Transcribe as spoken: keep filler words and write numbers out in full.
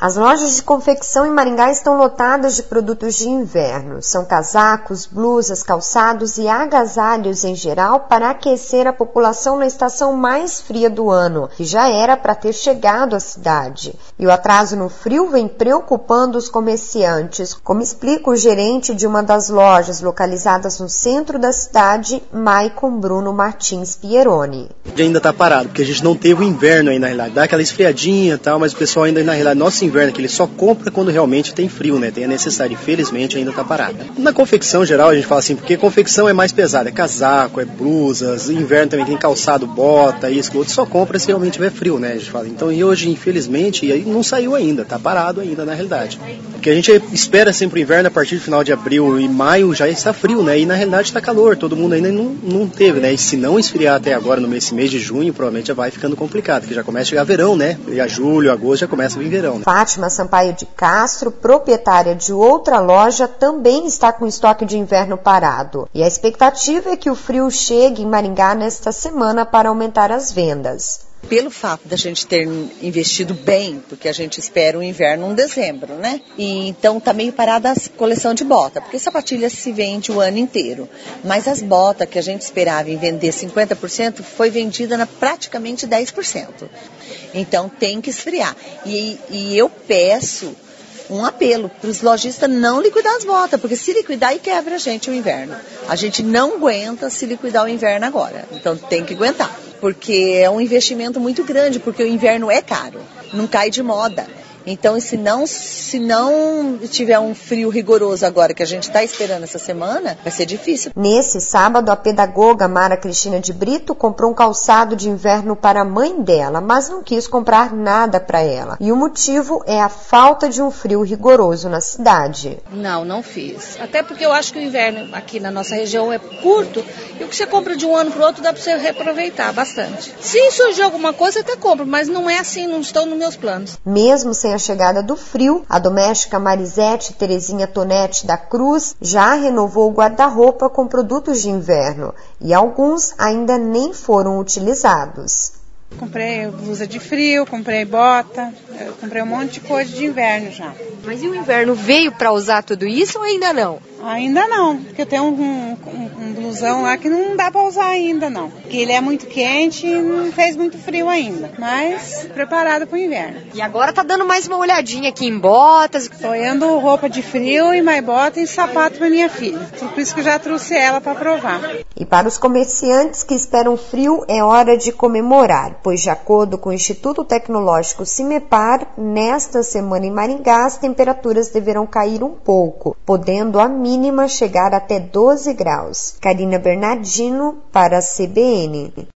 As lojas de confecção em Maringá estão lotadas de produtos de inverno. São casacos, blusas, calçados e agasalhos em geral para aquecer a população na estação mais fria do ano, que já era para ter chegado à cidade. E o atraso no frio vem preocupando os comerciantes, como explica o gerente de uma das lojas localizadas no centro da cidade, Maicon Bruno Martins Pieroni. Ainda está parado, porque a gente não teve o inverno aí na realidade. Dá aquela esfriadinha e tal, mas o pessoal ainda na realidade, nosso inverno que ele só compra quando realmente tem frio, né? Tem a necessidade, infelizmente ainda está parado. Na confecção geral a gente fala assim, porque confecção é mais pesada, é casaco, é blusas, inverno também tem calçado, bota, isso, outro, só compra se realmente tiver frio, né? A gente fala. Então e hoje, infelizmente, aí não saiu ainda, está parado ainda na realidade. Porque a gente espera sempre o inverno a partir do final de abril e maio já está frio, né? E na realidade está calor, todo mundo ainda não, não teve, né? E se não esfriar até agora, no mês, mês de junho, provavelmente já vai ficando complicado, porque já começa a chegar verão, né? E a julho, agosto já começa a vir verão, né? Fátima Sampaio de Castro, proprietária de outra loja, também está com estoque de inverno parado. E a expectativa é que o frio chegue em Maringá nesta semana para aumentar as vendas. Pelo fato da gente ter investido bem, porque a gente espera o inverno em dezembro, né? E então tá meio parada a coleção de bota, porque sapatilha se vende o ano inteiro. Mas as botas que a gente esperava em vender cinquenta por cento foi vendida na praticamente dez por cento. Então tem que esfriar. E, e eu peço um apelo para os lojistas não liquidar as botas, porque se liquidar aí quebra a gente o inverno. A gente não aguenta se liquidar o inverno agora, então tem que aguentar. Porque é um investimento muito grande, porque o inverno é caro, não cai de moda. Então, se não, se não tiver um frio rigoroso agora, que a gente está esperando essa semana, vai ser difícil. Nesse sábado, a pedagoga Mara Cristina de Brito comprou um calçado de inverno para a mãe dela, mas não quis comprar nada para ela. E o motivo é a falta de um frio rigoroso na cidade. Não, não fiz. Até porque eu acho que o inverno aqui na nossa região é curto e o que você compra de um ano para o outro dá para você reaproveitar bastante. Se surgir alguma coisa, eu até compro, mas não é assim, não estão nos meus planos. Mesmo sem a chegada do frio, a doméstica Marisete Terezinha Tonetti da Cruz já renovou o guarda-roupa com produtos de inverno e alguns ainda nem foram utilizados. Comprei blusa de frio, comprei bota, comprei um monte de coisa de inverno já. Mas e o inverno veio para usar tudo isso ou ainda não? Ainda não, porque eu tenho um, um, um blusão lá que não dá para usar ainda não. Porque ele é muito quente e não fez muito frio ainda, mas preparado para o inverno. E agora tá dando mais uma olhadinha aqui em botas. Tô olhando roupa de frio e mais bota e sapato para minha filha. Por isso que eu já trouxe ela para provar. E para os comerciantes que esperam frio, é hora de comemorar, pois de acordo com o Instituto Tecnológico Cimepar, nesta semana em Maringá as temperaturas deverão cair um pouco, podendo a mínima chegar até doze graus. Karina Bernardino para a C B N.